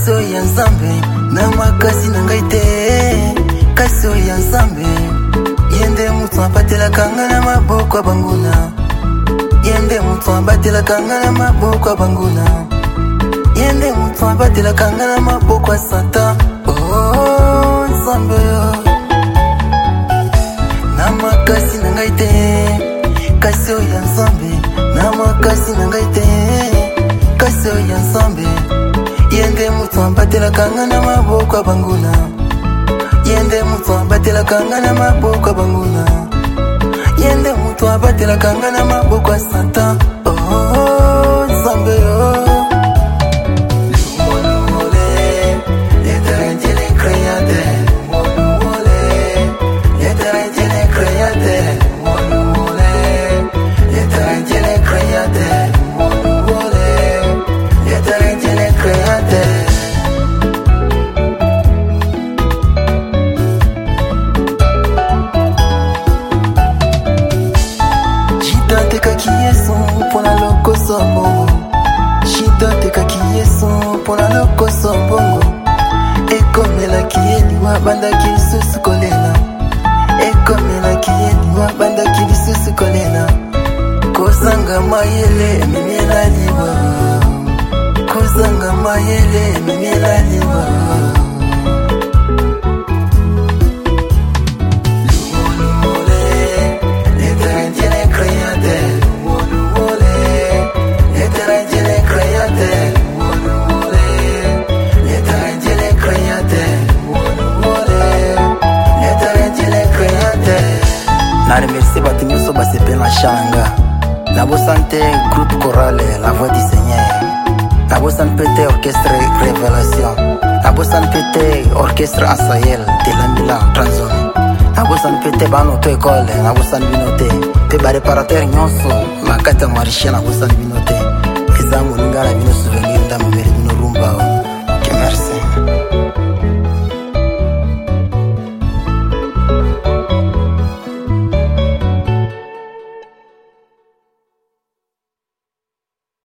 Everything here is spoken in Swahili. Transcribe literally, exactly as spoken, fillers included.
kaso ya nzambe na makasi na ngai te. Kaso ya nzambe yende mutu abatela kanga na maboko ya banguna. Yende mutu abatela kanga na maboko ya banguna. Yende mutu abatela kanga na maboko ya satan. Oh nzambe na makasi na ngai te. Kaso ya nzambe na makasi na ngai te. Kaso ya nzambe yende mutu abatela kanga na maboko ya banguna. Yende mutu abatela kanga na maboko ya banguna. Yende mutu abatela kanga na maboko ya satan. Oh nzambe oh Shida teka kiyeso pona loko sombongo. Ekomela kiyeliwa banda kilisusu kolela. Ekomela kiyeliwa banda kilisusu kolela. Kozanga mayele mimiela liwa. Kozanga mayele mimiela liwa. Na remercie Batinyoso Basepe na Shanga. Nabo Sante groupe chorale La Voix du Seigneur. Nabo San Pete orchestre Révélation. Nabo San Pete orchestre Asayel de la Milan Tranzone. Nabo San Pete bano to école. Nabo San Binote. Pe ba réparateur nyonso. Makata Marisha Nabo San Binote.